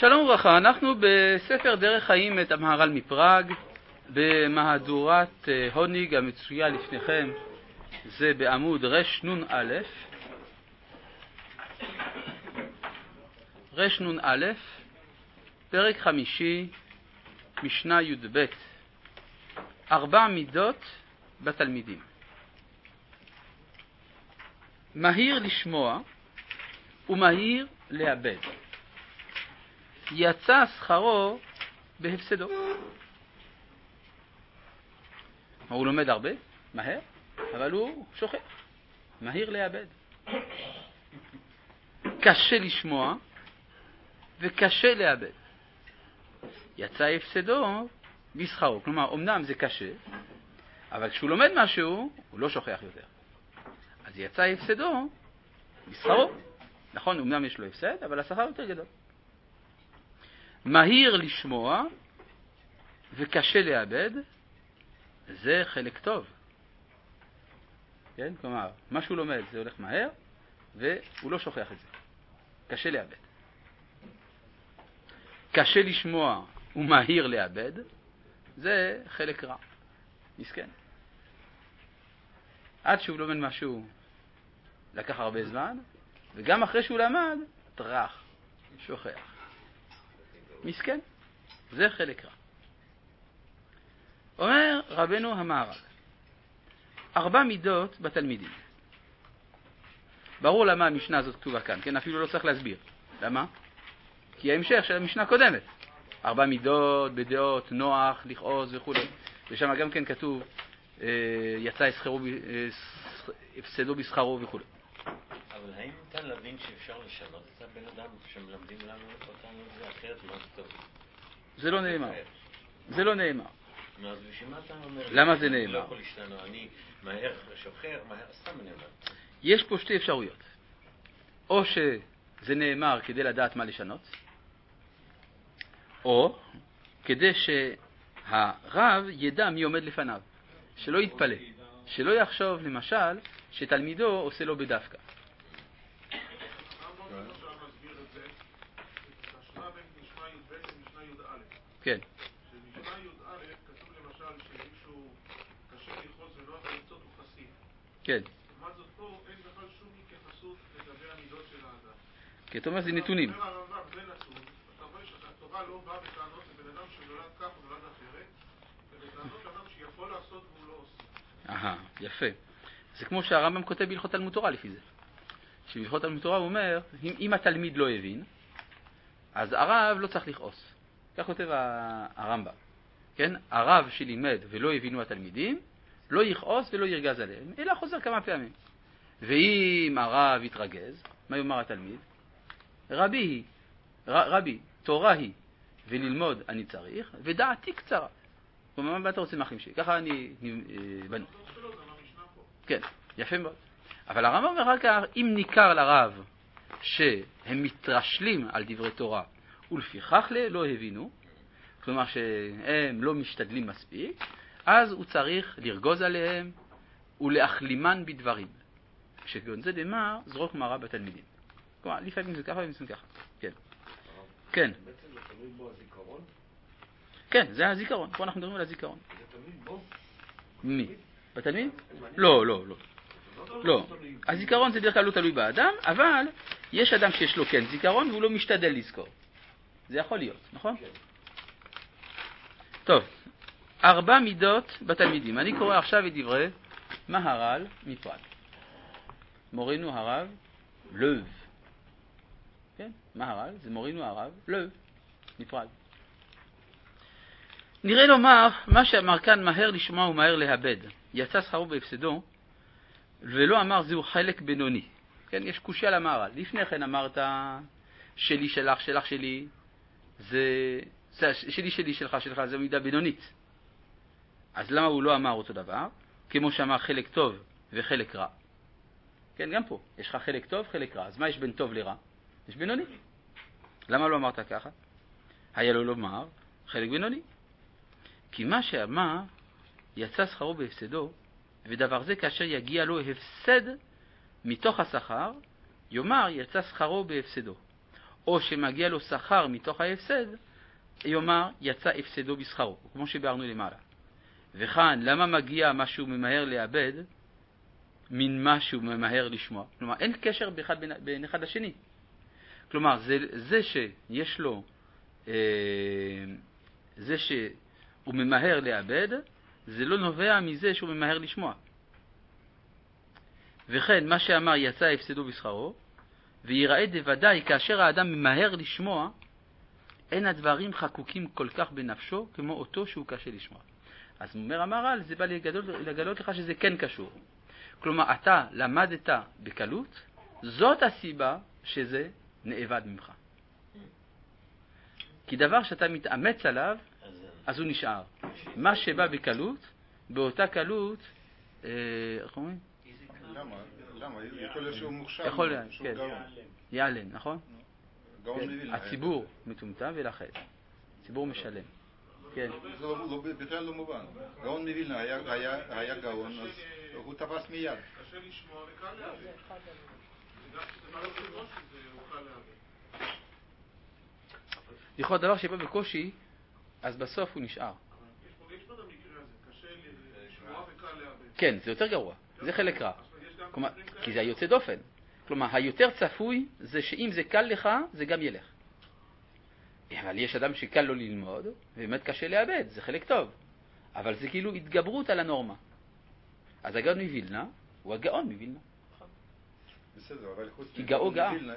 שלום וברכה, אנחנו בספר דרך חיים את המהר"ל מפראג, במהדורת הוניג המצויה לפניכם, זה בעמוד רנ"א, פרק חמישי, משנה י"ב, 4 מידות בתלמידים. מהיר לשמוע ומהיר לאבד. יצא שכרו בהפסדו. הוא לומד הרבה, מהר, אבל הוא שוכח. מהיר לאבד. קשה לשמוע וקשה לאבד. יצא הפסדו בשכרו. כלומר, אמנם זה קשה, אבל כשהוא לומד משהו, הוא לא שוכח יותר. אז יצא הפסדו בשכרו. נכון, אמנם יש לו הפסד, אבל השכר יותר גדול. מהיר לשמוע וקשה לאבד, זה חלק טוב. כן? כלומר, מה שהוא לומד זה הולך מהר, והוא לא שוכח את זה. קשה לאבד. קשה לשמוע ומהיר לאבד, זה חלק רע. מסכן. עד שהוא לומד משהו לקח הרבה זמן, וגם אחרי שהוא למד, טרח, שוכח. מסכן. זה חלק רע. אומר רבנו המהר"ל, 4 מידות בתלמידים. ברור למה המשנה הזאת כתובה כאן, כן? אפילו לא צריך להסביר. למה? כי ההמשך של המשנה קודמת. 4 מידות, בדעות, נוח, לכעוס וכו'. ושם גם כן כתוב, יצא הפסדו בשכרו וכו'. אבל האם ניתן להבין שאפשר לשנות את הבן אדם שמלמדים לנו אותנו את זה אחרת? לא טוב. זה לא נאמר. זה לא נאמר. אז בשביל מה אתה אומר? למה זה נאמר? לא יכול להשתנות, אני מהר שוכר, סתם אני אומר. יש פה 2 אפשרויות. או שזה נאמר כדי לדעת מה לשנות, או כדי שהרב ידע מי עומד לפניו. שלא יתפלא. שלא יחשוב למשל שתלמידו עושה לו בדווקא. כן. במשנה י"א כתוב למשל שמישהו קשה לכעוס ונוח לצאת הוא חסיד. כן. לעומת זאת פה אין בכלל שום התייחסות לגבי המידות של האדם. כי אתה אומר זה נתונים. אומר הרמב"ם זה נתון, אתה רואה שהתורה לא באה בטענות לבן אדם שנולד כך או נולד אחרת, ובטענות לאדם שיכול לעשות והוא לא עושה. יפה. זה כמו שהרמב"ם כותב בהלכות תלמוד תורה לפי זה. שבהלכות תלמוד תורה הוא אומר, אם התלמיד לא הבין, אז הרב לא צריך לכעוס. כך כותב הרמב"ם. כן? הרב שלימד ולא הבינו התלמידים, לא יכעוס ולא ירגז עליהם, אלא חוזר כמה פעמים. ואם הרב יתרגז, מה יאמר התלמיד? רבי, תורה היא, וללמוד אני צריך, ודעתי קצרה. כלומר, מה אתה רוצה מהחמישי? ככה אני בנו. כן, יפה מאוד. אבל הרמב"ם אומר רק כך, אם ניכר לרב שהם מתרשלים על דברי תורה, ולפיכך לא הבינו, כלומר שהם לא משתדלים מספיק, אז הוא צריך לרגוז עליהם ולהחלימן בדברים. כשגון זה דמר, זרוק מרה בתלמידים. כלומר, לפעמים זה ככה ולפעמים ככה. כן. כן. בעצם זה תלוי בו הזיכרון? כן, זה הזיכרון. פה אנחנו מדברים על הזיכרון. זה תלוי בו? מי? בתלמיד? לא, לא, לא. לא. הזיכרון זה דרך כלל לא תלוי באדם, אבל יש אדם שיש לו כן זיכרון והוא לא משתדל לזכור. זה יכול להיות, נכון? כן. טוב, 4 מידות בתלמידים. אני קורא עכשיו את דברי מהר"ל מפראג. מורינו הרב לב. כן? מהר"ל זה מורינו הרב לב מפראג. נראה לומר מה שאמר כאן מהר לשמוע ומהר להבד. יצא שכרו בהפסדו, ולא אמר זהו חלק בינוני. כן? יש קושיה למהר"ל. לפני כן אמרת שלי שלך, שלך שלי, שלי שלך, שלך, זה מידה בינונית. אז למה הוא לא אמר אותו דבר? כמו שאמר חלק טוב וחלק רע. כן, גם פה. יש לך חלק טוב, חלק רע. אז מה יש בין טוב לרע? יש בינוני. למה לא אמרת ככה? היה לו לומר חלק בינוני. כי מה שאמר, יצא שכרו בהפסדו, ודבר זה כאשר יגיע לו הפסד מתוך השכר, יאמר יצא שכרו בהפסדו. או שמגיע לו שכר מתוך ההפסד, יאמר יצא הפסדו בשכרו, כמו שביארנו למעלה. וכאן, למה מגיע משהו ממהר לאבד מן משהו ממהר לשמוע? כלומר, אין קשר בין אחד לשני. כלומר, זה שיש לו, זה שהוא ממהר לאבד, זה לא נובע מזה שהוא ממהר לשמוע. וכן, מה שאמר יצא הפסדו בשכרו, ויראה דוודאי כאשר האדם ממהר לשמוע, אין הדברים חקוקים כל כך בנפשו כמו אותו שהוא קשה לשמוע. אז אומר המהר"ל, זה בא לגלות לך שזה כן קשור. כלומר, אתה למדת בקלות, זאת הסיבה שזה נאבד ממך. כי דבר שאתה מתאמץ עליו, אז הוא נשאר. מה שבא בקלות, באותה קלות, איך אומרים? למה? יכול להיות שהוא מוכשר, שהוא גאון. יעלן, נכון? גאון מווילנה. הציבור מטומטם ולכן. הציבור משלם. כן. זה בכלל לא מובן. גאון מווילנה היה גאון, אז הוא תפס מיד. קשה לשמוע וקל להאבד. זה מה לא בראש שזה הוא קל להאבד. יכול דבר שבא בקושי, אז בסוף הוא נשאר. יש פה את המקרה הזה, קשה לשמוע וקל להאבד. כן, זה יותר גרוע. זה חלק רע. כלומר, כי זה היוצא דופן. כלומר, היותר צפוי זה שאם זה קל לך, זה גם ילך. אבל יש אדם שקל לו ללמוד, ובאמת קשה לאבד, זה חלק טוב. אבל זה כאילו התגברות על הנורמה. אז הגאון מווילנה הוא הגאון מווילנה. בסדר, אבל חוץ מווילנה,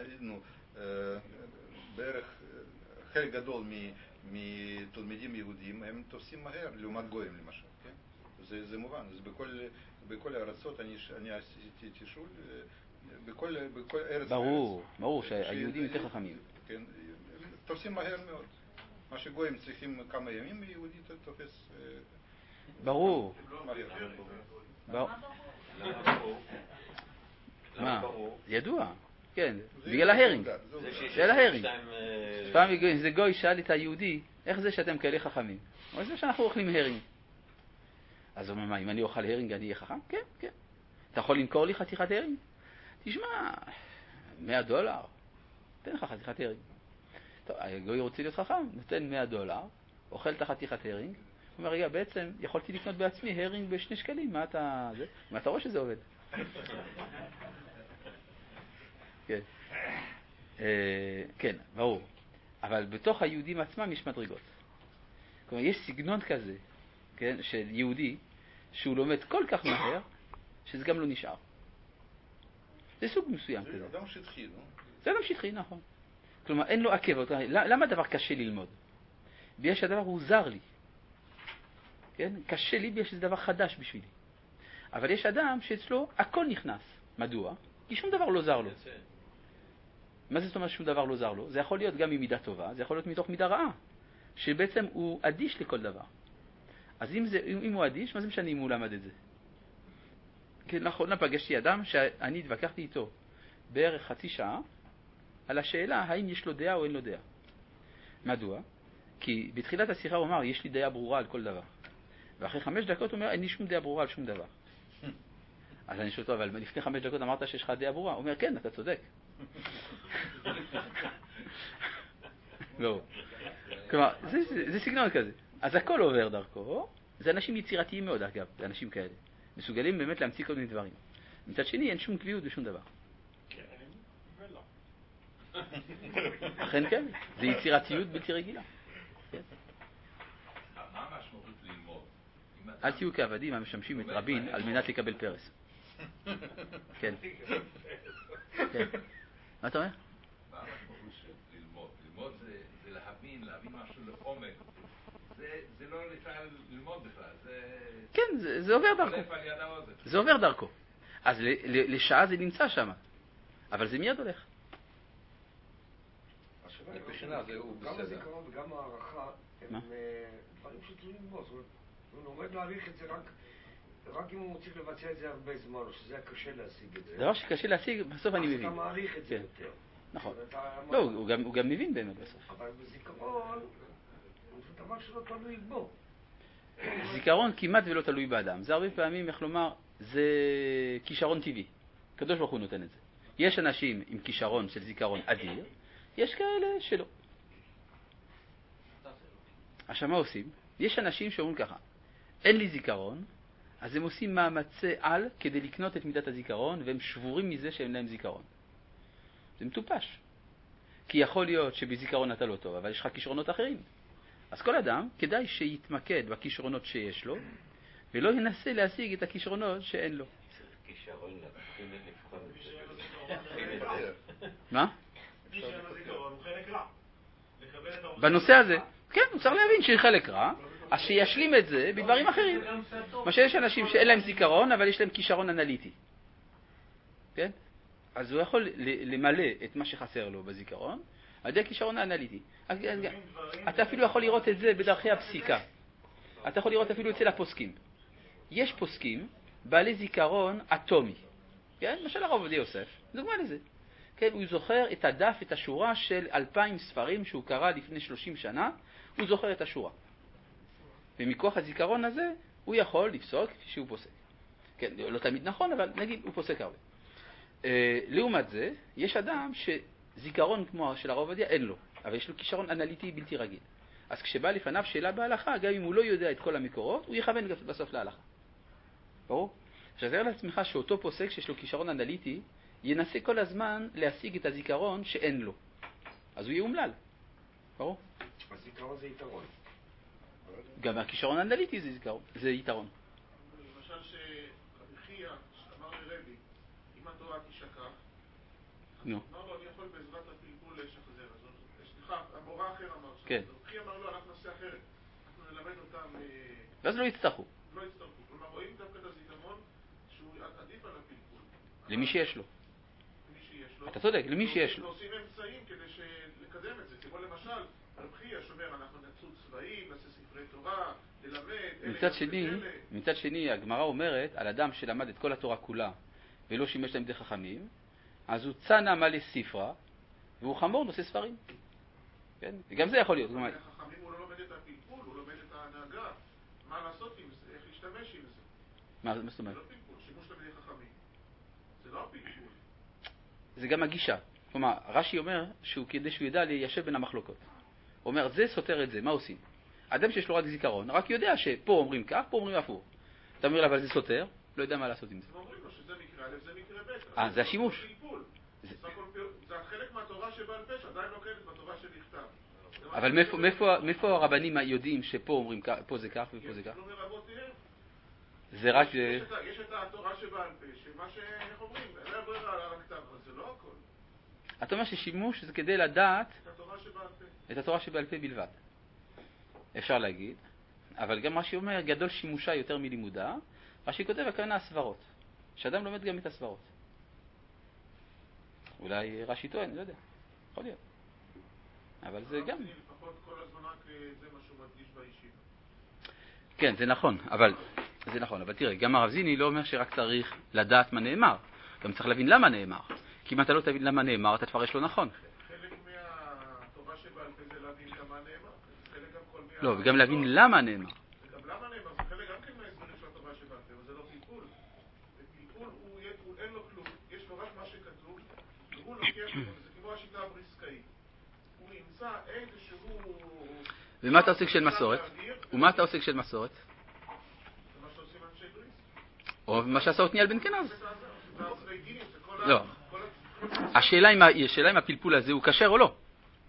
בערך חלק גדול מתלמידים יהודים הם תופסים מהר לעומת גויים למשל, כן? זה מובן. אז בכל הארצות אני עשיתי תשאול, בכל ארץ. ברור שהיהודים יותר חכמים. כן, תופסים מהר מאוד. מה שגויים צריכים כמה ימים, יהודי תופס ברור. מהר. מה? ידוע. כן, בגלל ההרינג. בגלל ההרינג. פעם איזה גוי שאל את היהודי, איך זה שאתם כאלה חכמים? הוא אומר, זה שאנחנו אוכלים הרינג. אז הוא אומר, מה, אם אני אוכל הרינג אני אהיה חכם? כן, כן. אתה יכול למכור לי חתיכת הרינג? תשמע, $100, תן לך חתיכת הרינג. טוב, הגוי רוצה להיות חכם, נותן $100, אוכל את החתיכת הרינג, הוא אומר, רגע, בעצם יכולתי לקנות בעצמי הרינג ב2 שקלים, מה אתה רואה שזה עובד? כן. כן, ברור. אבל בתוך היהודים עצמם יש מדרגות. כלומר, יש סגנון כזה, כן, של יהודי, שהוא לומד כל כך מהר, שזה גם לא נשאר. זה סוג מסוים כזה. זה אדם שטחי, לא? זה אדם שטחי, נכון. כלומר, אין לו עקב. למה הדבר קשה ללמוד? בגלל שהדבר הוא זר לי. כן? קשה לי בגלל שזה דבר חדש בשבילי. אבל יש אדם שאצלו הכל נכנס. מדוע? כי שום דבר לא זר לו. מה זה זאת אומרת שום דבר לא זר לו? זה יכול להיות גם ממידה טובה, זה יכול להיות מתוך מידה רעה. שבעצם הוא אדיש לכל דבר. אז אם הוא אדיש, מה זה משנה אם הוא למד את זה? כן, לאחרונה פגשתי אדם שאני התווכחתי איתו בערך חצי שעה על השאלה האם יש לו דעה או אין לו דעה. מדוע? כי בתחילת השיחה הוא אמר, יש לי דעה ברורה על כל דבר. ואחרי 5 דקות הוא אומר, אין לי שום דעה ברורה על שום דבר. אז אני שואל אותו, אבל לפני 5 דקות אמרת שיש לך דעה ברורה? הוא אומר, כן, אתה צודק. לא. כלומר, זה סגנון כזה. אז הכל עובר דרכו. זה אנשים יצירתיים מאוד, אגב, זה אנשים כאלה. מסוגלים באמת להמציא כל מיני דברים. מצד שני, אין שום קביעות בשום דבר. כן, ולא. אכן כן, זה יצירתיות בלתי רגילה. מה המשמעות ללמוד? אל תהיו כעבדים המשמשים את רבין על מנת לקבל פרס. כן. מה אתה אומר? מה המשמעות של ללמוד? ללמוד זה להבין משהו לעומק. זה לא בכלל ללמוד בכלל. כן, זה עובר דרכו. זה עובר דרכו. אז לשעה זה נמצא שם. אבל זה מיד הולך. גם הזיכרון וגם הערכה הם דברים שתלויים בו. זאת אומרת, הוא לומד להעריך את זה רק אם הוא צריך לבצע את זה הרבה זמן, או שזה היה קשה להשיג את זה. דבר שקשה להשיג, בסוף אני מבין. אז אתה מעריך את זה יותר. נכון. לא, הוא גם מבין באמת בסוף. אבל בזיכרון, זה דבר שלא תלוי בו. זיכרון כמעט ולא תלוי באדם. זה הרבה פעמים, איך לומר, זה כישרון טבעי. הקדוש ברוך הוא נותן את זה. יש אנשים עם כישרון של זיכרון אדיר, יש כאלה שלא. עכשיו מה עושים? יש אנשים שאומרים ככה, אין לי זיכרון, אז הם עושים מאמצי על כדי לקנות את מידת הזיכרון, והם שבורים מזה שאין להם זיכרון. זה מטופש. כי יכול להיות שבזיכרון אתה לא טוב, אבל יש לך כישרונות אחרים. אז כל אדם כדאי שיתמקד בכישרונות שיש לו, ולא ינסה להשיג את הכישרונות שאין לו. כישרון להתחיל לבחון מה? מי שאין לו זיכרון הוא חלק רע. בנושא הזה, כן, הוא צריך להבין שהיא חלק רע, אז שישלים את זה בדברים אחרים. מה שיש אנשים שאין להם זיכרון, אבל יש להם כישרון אנליטי. כן? אז הוא יכול למלא את מה שחסר לו בזיכרון, על ידי הכישרון האנליטי. אתה אפילו יכול לראות את זה בדרכי הפסיקה. אתה יכול לראות אפילו אצל הפוסקים. יש פוסקים בעלי זיכרון אטומי. כן? למשל הרב עובדיה יוסף, דוגמה לזה. כן, הוא זוכר את הדף, את השורה של 2000 ספרים שהוא קרא לפני 30 שנה, הוא זוכר את השורה. ומכוח הזיכרון הזה הוא יכול לפסוק כפי שהוא פוסק. כן, לא תמיד נכון, אבל נגיד הוא פוסק הרבה. לעומת זה, יש אדם שזיכרון כמו של הרב עובדיה אין לו, אבל יש לו כישרון אנליטי בלתי רגיל. אז כשבא לפניו שאלה בהלכה, גם אם הוא לא יודע את כל המקורות, הוא יכוון בסוף להלכה. ברור? עכשיו תאר לעצמך שאותו פוסק שיש לו כישרון אנליטי, ינסה כל הזמן להשיג את הזיכרון שאין לו. אז הוא יהיה אומלל. ברור? הזיכרון זה יתרון. גם הכישרון האנליטי זה יתרון. למשל שרבי חייא אמר לרבי, אם התורה תשכח, נו. אמר לו, אני יכול בעזרת הפלפול לשחזר. סליחה, המורה אחר אמר שם. כן. רבי חייא אמר לו, אנחנו נעשה אחרת. אנחנו נלמד אותם... ואז לא יצטרכו. לא יצטרכו. כלומר, רואים דווקא את הזיכרון שהוא עדיף על הפלפול. למי שיש לו. למי שיש לו. אתה צודק, למי שיש לו. ועושים אמצעים כדי לקדם את זה. כמו למשל, רבי חייא שומר, אנחנו נצוד צבאים, נעשה ספרי תורה, נלמד... מצד שני, הגמרא אומרת על אדם שלמד את כל התורה כולה ולא שימש להם די חכמים, אז הוא צנע מלא ספרה והוא חמור נושא ספרים. כן? וגם זה יכול להיות. חכמים הוא לא לומד את הפלפול, הוא לומד את ההנהגה. מה לעשות עם זה, איך להשתמש עם זה. מה זאת אומרת? זה לא פלפול, שימוש תלמידי חכמים. זה לא הפלפול. זה גם הגישה. כלומר, רש"י אומר שהוא כדי שהוא ידע ליישב בין המחלוקות. הוא אומר, זה סותר את זה, מה עושים? אדם שיש לו רק זיכרון, רק יודע שפה אומרים כך, פה אומרים הפוך. אתה אומר, אבל זה סותר, לא יודע מה לעשות עם זה. הם אומרים לו שזה מקרה א', זה מקרה ב'. זה השימוש. זה חלק מהתורה שבעל פה, שעדיין לא קיימת בתורה שנכתב. אבל מאיפה הרבנים יודעים שפה אומרים כך, פה זה כך ופה זה כך? זה רק... יש את התורה שבעל פה, שמה שאיך אומרים, אין לה ברירה על הכתב, אבל זה לא הכל. אתה אומר ששימוש זה כדי לדעת את התורה שבעל פה בלבד. אפשר להגיד, אבל גם רש"י אומר, גדול שימושה יותר מלימודה, רש"י כותב הכוונה הסברות, שאדם לומד גם את הסברות. אולי רש"י טוען, לא יודע, יכול להיות. אבל זה גם... לפחות כל הזמן רק זה מה שהוא מדגיש בישיבה. כן, זה נכון, אבל תראה, גם הרב זיני לא אומר שרק צריך לדעת מה נאמר, גם צריך להבין למה נאמר. כי אם אתה לא תבין למה נאמר, אתה תפרש לא נכון. חלק מהתורה שבעל פה זה להבין למה נאמר. לא, וגם להבין למה נאמר. וגם למה נאמר, זה חלק גם כן מההסברים של התורה שבעל פה, אבל זה לא פלפול. ופלפול אין לו כלום, יש לו רק מה שכתוב, והוא לוקח אותו, זה כמו השיטה הבריסקאית. הוא ימצא איזשהו... ומה אתה עוסק של מסורת? ומה אתה עוסק של מסורת? זה מה שעושים אנשי בריס. או מה שעשה עתניאל בן קנז. זה דינים, זה כל לא. השאלה אם הפלפול הזה הוא כשר או לא.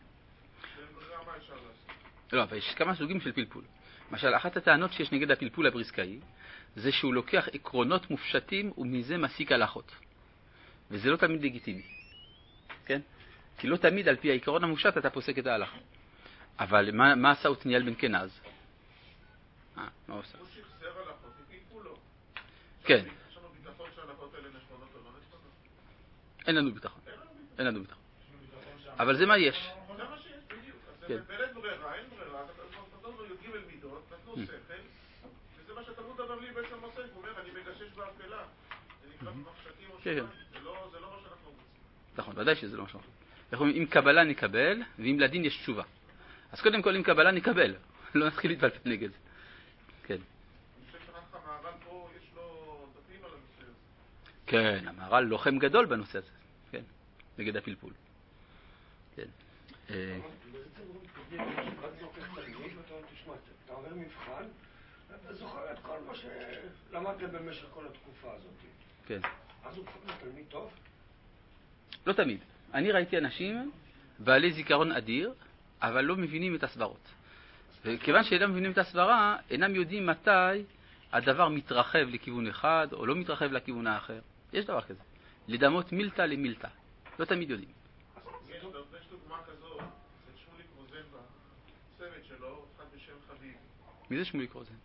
לא, אבל יש כמה סוגים של פלפול. למשל, אחת הטענות שיש נגד הפלפול הבריסקאי, זה שהוא לוקח עקרונות מופשטים ומזה מסיק הלכות. וזה לא תמיד לגיטימי. כן? כי לא תמיד על פי העקרון המופשט אתה פוסק את ההלכה. אבל מה עשה עתניאל בן קנז? מה הוא עשה? הוא שחזר הלכות, הפלפול לא. כן. יש לנו ביטחון שההלכות האלה נכונות או לא נכונות? אין לנו ביטחון. אבל זה מה יש. זה מה שיש, בדיוק. אז זה בלית ברירה, אין ברירה. נתנו לו י"ג מידות, נתנו שכל, וזה מה שתלמוד הבבלי בעצם עושה. הוא אומר, אני מגשש באפלה. זה נקרא במחשכים או שמה. זה לא מה שאנחנו רוצים. נכון, ודאי שזה לא מה שאנחנו רוצים. אם קבלה נקבל, ואם לדין יש תשובה. אז קודם כל, אם קבלה נקבל. לא נתחיל להתבלבל נגד זה. כן. אני חושב שרק המהר"ל פה יש לו דפים על הנושא הזה. כן, המהר"ל לוחם גדול בנושא הזה. כן, נגד הפלפול. כן. אתה עובר מבחן, אתה זוכר את כל מה שלמדת במשך כל התקופה הזאת. כן. אז הוא כבר תלמיד טוב? לא תמיד. אני ראיתי אנשים בעלי זיכרון אדיר, אבל לא מבינים את הסברות. וכיוון שאינם מבינים את הסברה, אינם יודעים מתי הדבר מתרחב לכיוון אחד או לא מתרחב לכיוון האחר. יש דבר כזה. לדמות מילתא למילתא. לא תמיד יודעים. יש דוגמה כזו, זה שמוליק רוזן בצוות שלו, אחד בשם חביב. מי זה שמוליק רוזן?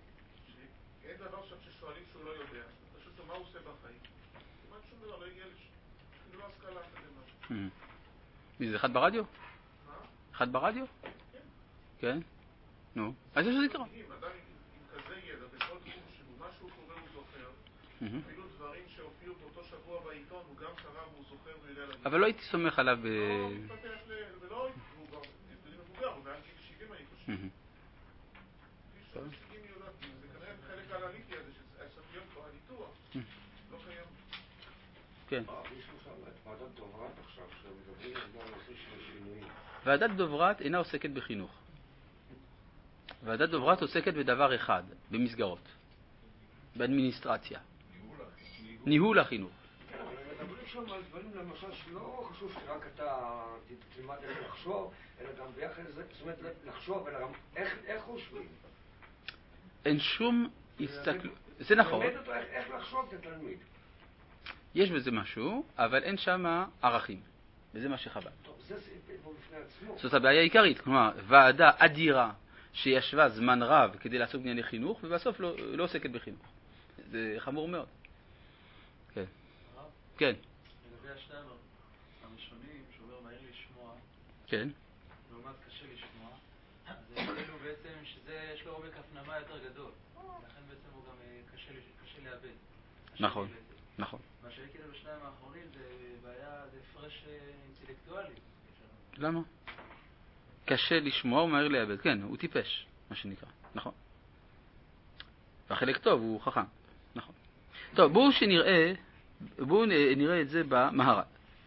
אין דבר שם ששואלים שהוא לא יודע. פשוט מה הוא עושה בחיים? כמעט שום דבר, לא הגיע לא השכלה אקדמית. מי זה, אחד ברדיו? מה? אחד ברדיו? כן. כן? נו. אז יש לזה זיכרון. אדם עם כזה ידע, בכל תחום שהוא, מה שהוא קורא הוא זוכר. אפילו דברים שהופיעו באותו שבוע בעיתון, הוא גם קרא והוא זוכר ויודע להגיד. אבל לא הייתי סומך עליו לא מתפתח ולא, הוא כבר מבוגר, הוא מעל גיל 70 אני חושב. זה כנראה חלק האנליטי הזה, שצריך להיות כבר הניתוח, לא קיים. כן. יש לך את ועדת דוברת עכשיו, שמדברים על נושא של שינויים. ועדת דוברת אינה עוסקת בחינוך. ועדת דוברת עוסקת בדבר אחד, במסגרות, באדמיניסטרציה. ניהול החינוך. כן, אבל מדברים שם על דברים למשל שלא חשוב שרק אתה תלמד איך לחשוב, אלא גם ביחד לזה, זאת אומרת לחשוב, אלא גם איך חושבים. אין שום הסתכלות, זה נכון. ללמד אותו איך לחשוב את התלמיד. יש בזה משהו, אבל אין שם ערכים. וזה מה שחבל. טוב, זה פה בפני עצמו. זאת הבעיה העיקרית. כלומר, ועדה אדירה שישבה זמן רב כדי לעסוק בענייני חינוך, ובסוף לא עוסקת בחינוך. זה חמור מאוד. כן. כן. לגבי השניים הראשונים, שאומר מהיר לשמוע, כן. לעומת קשה לשמוע, אז כאילו בעצם שזה יש לו עומק הפנמה יותר גדול. לכן בעצם הוא גם קשה לאבד. נכון, נכון. מה שכאילו בשניים האחרונים זה בעיה, זה הפרש אינטלקטואלי. למה? קשה לשמוע ומהיר לאבד. כן, הוא טיפש, מה שנקרא. נכון. והחלק טוב הוא חכם. נכון. טוב, בואו נראה את זה במהר"ל.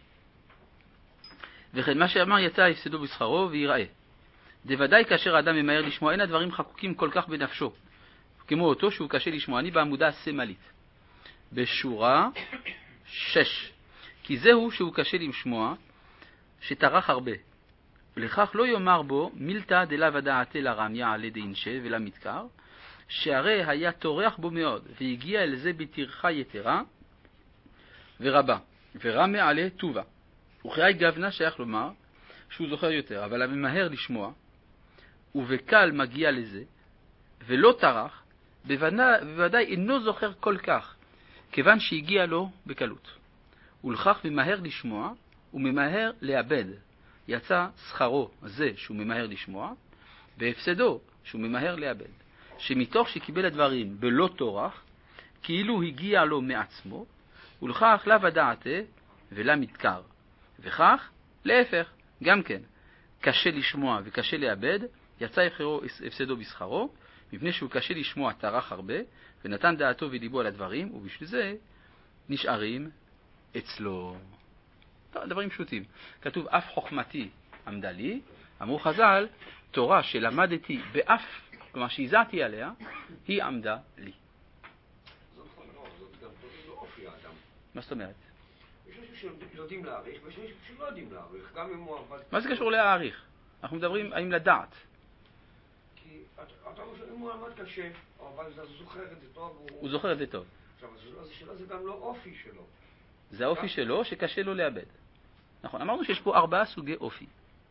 וכן מה שאמר יצא הפסדו בשכרו ויראה. דוודאי כאשר האדם ממהר לשמוע, אין הדברים חקוקים כל כך בנפשו, כמו אותו שהוא קשה לשמוע. אני בעמודה הסמלית, בשורה 6. כי זהו שהוא קשה לשמוע, שטרח הרבה. ולכך לא יאמר בו מילתא דלאו דעתה לרמיה עלי דאינשה ולמתקר, שהרי היה טורח בו מאוד, והגיע אל זה בטרחה יתרה ורבה, ורמה עלי טובה. וכי גוונה שייך לומר שהוא זוכר יותר, אבל הממהר לשמוע, ובקל מגיע לזה, ולא טרח, בוודאי אינו זוכר כל כך, כיוון שהגיע לו בקלות. ולכך ממהר לשמוע, וממהר לאבד. יצא שכרו זה שהוא ממהר לשמוע, והפסדו שהוא ממהר לאבד. שמתוך שקיבל הדברים בלא טורח, כאילו הגיע לו מעצמו, ולכך לאו דעתה ולא מתקר. וכך, להפך, גם כן, קשה לשמוע וקשה לאבד, יצא הפסדו בשכרו, מפני שהוא קשה לשמוע טרח הרבה, ונתן דעתו וליבו על הדברים, ובשביל זה נשארים אצלו. טוב, דברים פשוטים. כתוב, אף חוכמתי עמדה לי, אמרו חז"ל, תורה שלמדתי באף, כלומר שהזעתי עליה, היא עמדה לי. זאת גם לא אופי האדם. מה זאת אומרת? יש אנשים שיודעים להעריך, ויש אנשים שלא יודעים להעריך, גם אם הוא עבד... מה זה קשור להעריך? אנחנו מדברים האם לדעת. כי אתה אומר שאם הוא עמד קשה, אבל הוא זוכר את זה טוב, הוא זוכר את זה טוב. עכשיו, השאלה זה גם לא אופי שלו. זה האופי שלו שקשה לו לאבד. נכון, אמרנו שיש פה 4 סוגי אופי.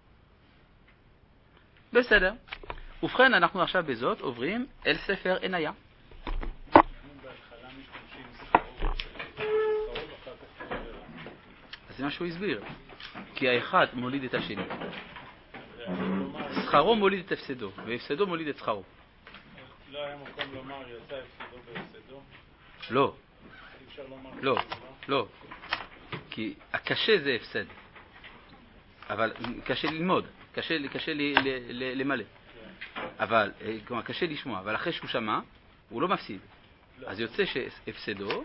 בסדר. ובכן, אנחנו עכשיו בזאת עוברים אל ספר עניה. אז זה מה שהוא הסביר. כי האחד מוליד את השני. שכרו מוליד את הפסדו, והפסדו מוליד את שכרו. לא היה מקום לומר יצא הפסדו בהפסדו? לא. אי אפשר לומר... לא. כי הקשה זה הפסד. אבל קשה ללמוד, קשה למלא. אבל, כלומר, קשה לשמוע, אבל אחרי שהוא שמע, הוא לא מפסיד. אז יוצא שהפסדו...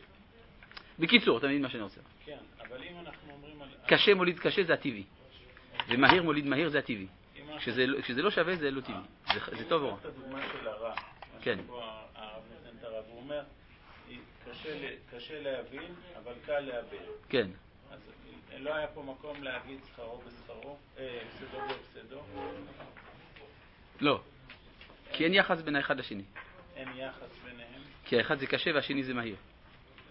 בקיצור, אתה מבין מה שאני רוצה. כן, אבל אם אנחנו אומרים על... קשה מוליד קשה זה הטבעי. ומהיר מוליד מהיר זה הטבעי. כשזה לא שווה זה לא טבעי. זה טוב או רע. את הדוגמה של הרע. כן. הרב נותן את הרב, הוא אומר, קשה להבין, אבל קל להבין. כן. אז לא היה פה מקום להגיד שכרו בשכרו, הפסדו בהפסדו? לא. כי אין יחס בין האחד לשני. אין יחס ביניהם? כי האחד זה קשה והשני זה מהיר.